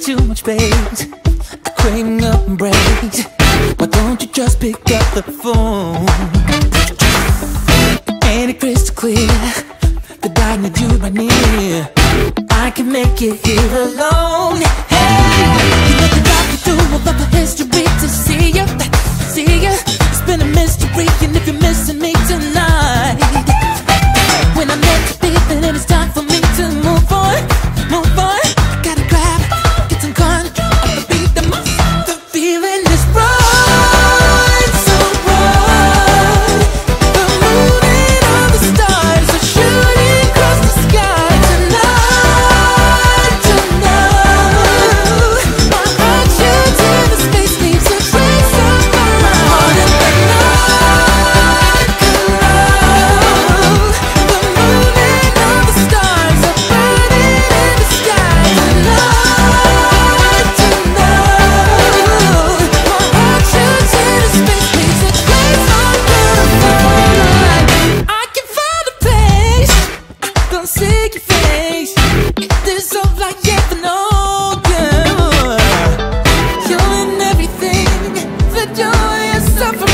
too much space, craving up embrace. Why don't you just pick up the phone? Ain't it crystal clear that I need you right near? I can make it here alone. Hey, you let the doctor do all of the history to see you. It's been a mystery, and if you're missing me tonight, when I'm meant to be, then it's time for me to move on. Gotta grab, get some control of the beat, the feeling is right, so right. The moon and all the stars are shooting across the sky tonight. My heart shoots in the space, leaves a trace of my heart in the night collide. The moon and all the stars are burning in the sky tonight. My heart shoots in the space, leaves a trace of my heart. I can find a place, don't see your face. This all like ever know, girl. You're in everything, the joy and suffering.